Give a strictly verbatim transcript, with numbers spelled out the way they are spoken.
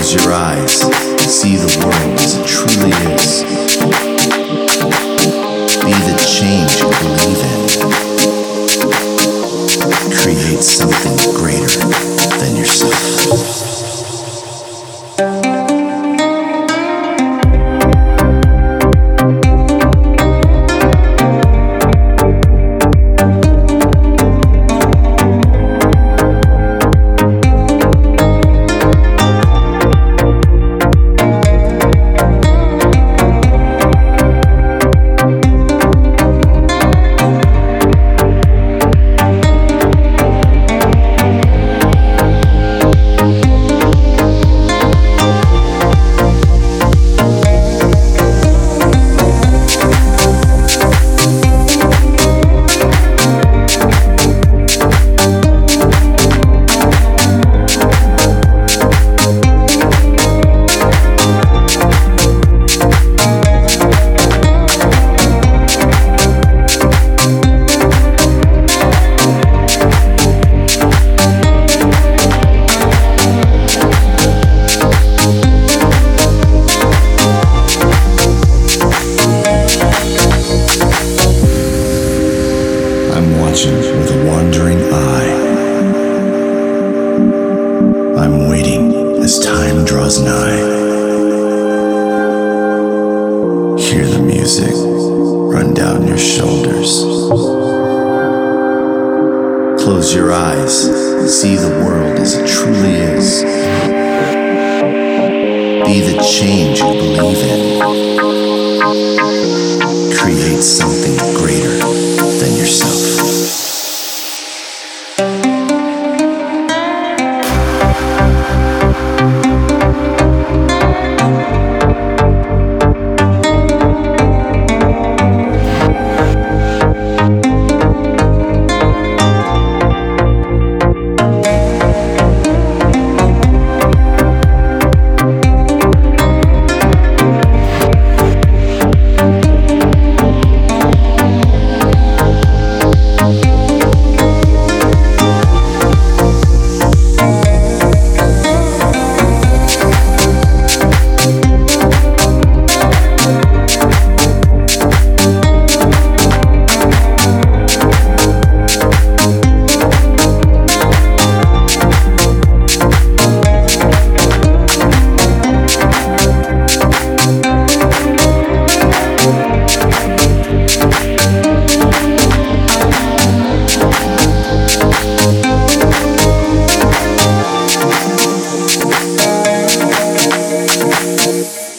Close your eyes, see the world as it truly is. Be the change you believe in. Create something greater than yourself. With a wandering eye, I'm waiting as time draws nigh. Hear the music run down your shoulders. Close your eyes, see the world as it truly is. Be the change you believe in. Create something greater than yourself. We'll be right back.